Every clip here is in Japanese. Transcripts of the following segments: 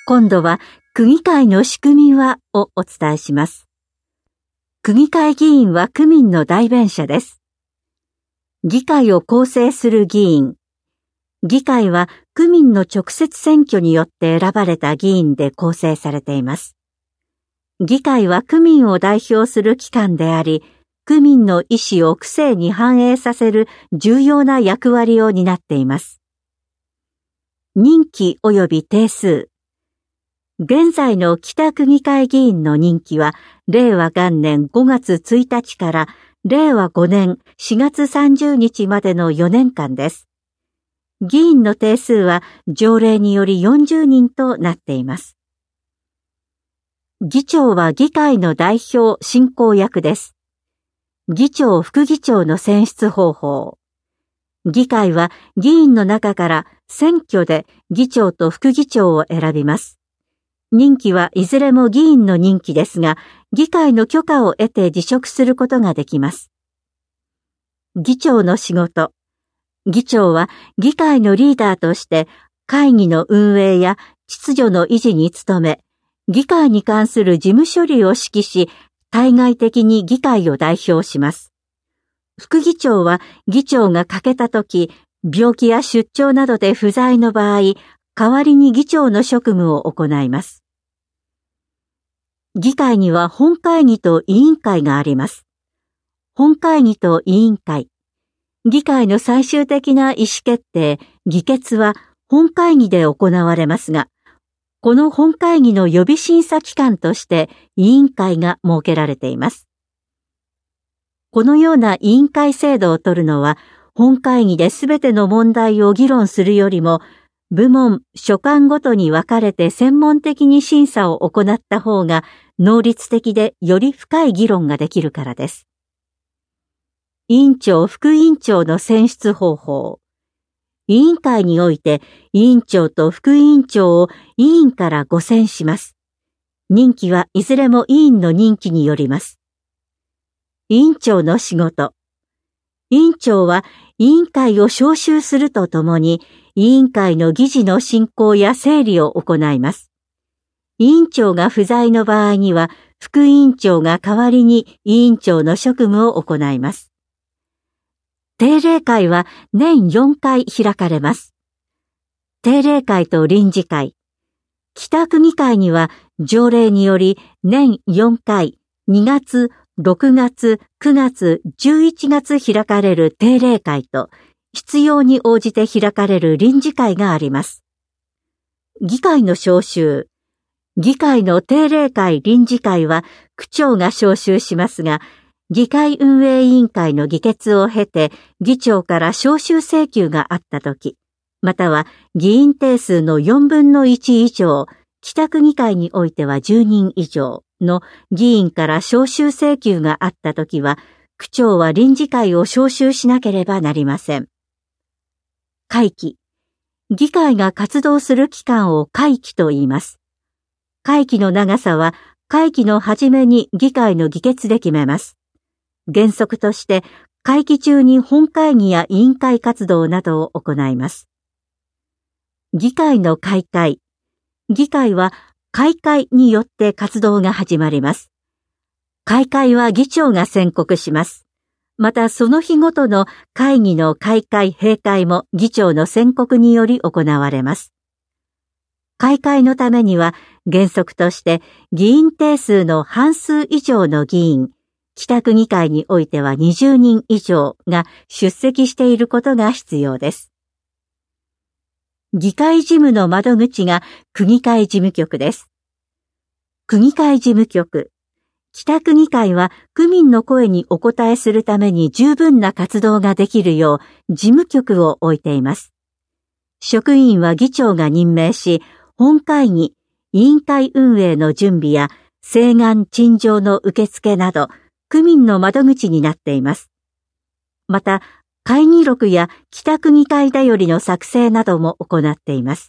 今度は区議会の仕組みはをお伝えします。区議会議員は区民の代弁者です。議会を構成する議員。議会は区民の直接選挙によって選ばれた議員で構成されています。議会は区民を代表する機関であり、区民の意思を区政に反映させる重要な役割を担っています。任期及び定数。現在の北区議会議員の任期は、令和元年5月1日から令和5年4月30日までの4年間です。議員の定数は条例により40人となっています。議長は議会の代表進行役です。議長・副議長の選出方法。議会は議員の中から選挙で議長と副議長を選びます。任期はいずれも議員の任期ですが、議会の許可を得て辞職することができます。議長の仕事。議長は議会のリーダーとして会議の運営や秩序の維持に努め、議会に関する事務処理を指揮し、対外的に議会を代表します。副議長は議長が欠けたとき、病気や出張などで不在の場合、代わりに議長の職務を行います。議会には本会議と委員会があります。本会議と委員会。議会の最終的な意思決定、議決は本会議で行われますが、この本会議の予備審査機関として委員会が設けられています。このような委員会制度を取るのは、本会議で全ての問題を議論するよりも、部門・所管ごとに分かれて専門的に審査を行った方が能率的でより深い議論ができるからです。委員長・副委員長の選出方法。委員会において委員長と副委員長を委員からご選します。任期はいずれも委員の任期によります。委員長の仕事。委員長は委員会を招集するとともに、委員会の議事の進行や整理を行います。委員長が不在の場合には、副委員長が代わりに委員長の職務を行います。定例会は年4回開かれます。定例会と臨時会。北区議会には条例により年4回、2月、6月、9月、11月開かれる定例会と、必要に応じて開かれる臨時会があります。議会の招集。議会の定例会臨時会は区長が招集しますが、議会運営委員会の議決を経て議長から招集請求があったとき、または議員定数の4分の1以上、北区議会においては10人以上の議員から招集請求があったときは、区長は臨時会を招集しなければなりません。会期。議会が活動する期間を会期と言います。会期の長さは会期の初めに議会の議決で決めます。原則として会期中に本会議や委員会活動などを行います。議会の開会。議会は開会によって活動が始まります。開会は議長が宣告します。またその日ごとの会議の開会・閉会も議長の宣告により行われます。開会のためには原則として議員定数の半数以上の議員、北区議会においては20人以上が出席していることが必要です。議会事務の窓口が区議会事務局です。区議会事務局。北区議会は区民の声にお答えするために十分な活動ができるよう事務局を置いています。職員は議長が任命し、本会議、委員会運営の準備や請願陳情の受付など区民の窓口になっています。また、会議録や北区議会だよりの作成なども行っています。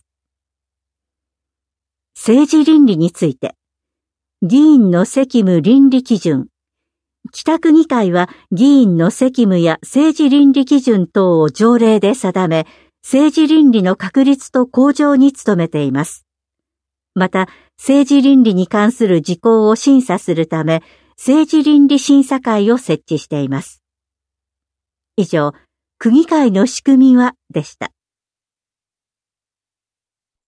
政治倫理について。議員の責務倫理基準。北区議会は議員の責務や政治倫理基準等を条例で定め、政治倫理の確立と向上に努めています。 また、政治倫理に関する事項を審査するため、政治倫理審査会を設置しています。以上、区議会の仕組みはでした。